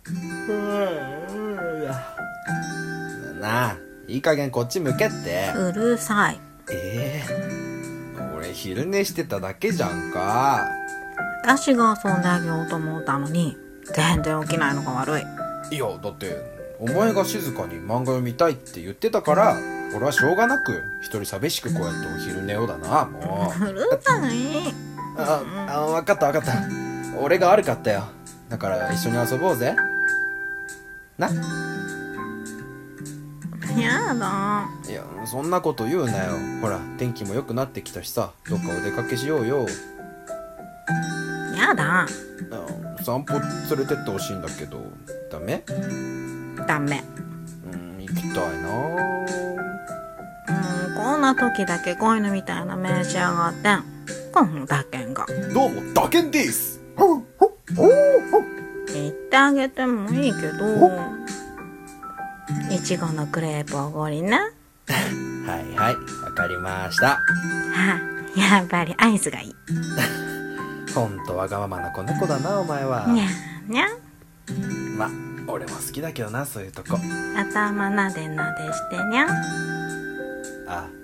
なあ、いい加減こっち向けって。 うるさい。 俺昼寝してただけじゃんか。 私が遊んであげようと思ったのに全然起きないのが悪い。 いやだってお前が静かに漫画読みたいって言ってたから、俺はしょうがなく一人寂しくこうやってお昼寝をだな。もううるさい。 分かった俺が悪かったよ。だから一緒に遊ぼうぜな。 やだ。 いやそんなこと言うなよ。ほら天気も良くなってきたしさ、どっかお出かけしようよ。 やだ。 散歩連れてってほしいんだけどダメ？ ダメ。 行きたいな。 こんな時だけこういうのみたいな召し上がってん。この打鍵が。 どうも打鍵です。 言ってあげてもいいけど、いちごのクレープおごりな。 はいわかりました。 やっぱりアイスがいい。 ほんとわがままな子猫だなお前は。 にゃにゃ。 ま俺も好きだけどなそういうとこ。 頭なでなでしてにゃ。 あ